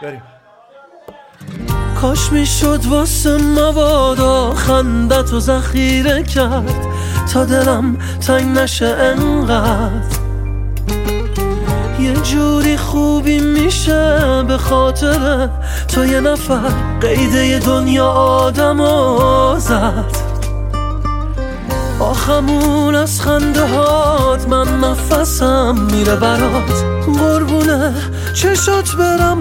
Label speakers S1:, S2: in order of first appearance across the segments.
S1: بریم.
S2: کاش میشد واسه مبادا خندت و ذخیره کرد تا دلم تنگ نشه انقدر. یه جوری خوبی میشه به خاطر تو یه نفر قیده دنیا آدمو زد. آخمون از خنده هات من نفسم میره برات، قربونه چشات برم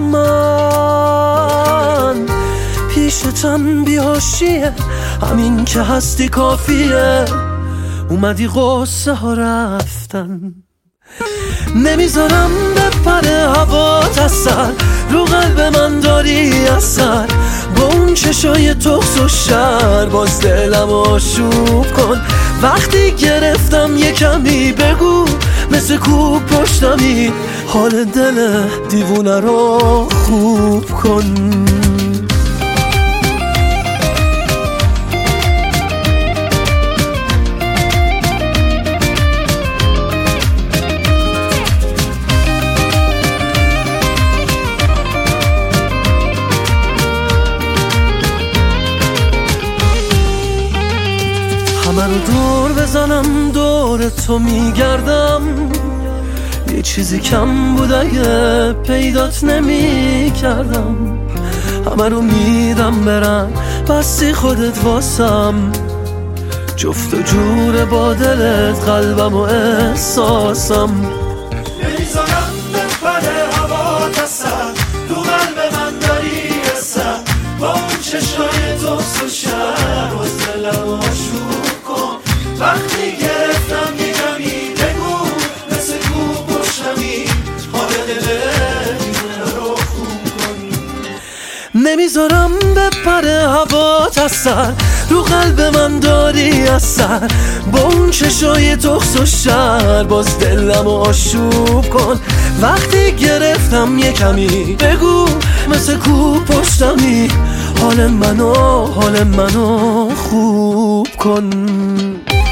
S2: من. پیشتم بیاشیه همین که هستی کافیه، اومدی قصه ها رفتن. نمیذارم بپره هوات از سر، رو قلب من داری اثر. با اون چشای تخس و شر باز دلم آشوب کن. وقتی گرفتم یه کمی بگو مثل کوب پشتمی، حال دل دیوونه رو خوب کن. همه رو دور بزنم دور تو میگردم، یه چیزی کم بود اگه پیدات نمی کردم. همه رو میدم برم بستی خودت واسم، جفت و جور با دلت قلبم و احساسم.
S3: نمیذارم بپره هوات از سر، تو قلب من داری اثر. با اون چشای تخس و شر باز دلم آشوب کن. وقتی گرفتم یه کمی بگو مثل کوب پشتمی، حال دل رو خوب کن.
S2: نمیذارم بپره هوات از سر، رو قلب من داری اثر. با اون چشای تخس و شر باز دلم آشوب کن. وقتی گرفتم یه کمی بگو مثل کوب پشتمی، حال منو خوب کن.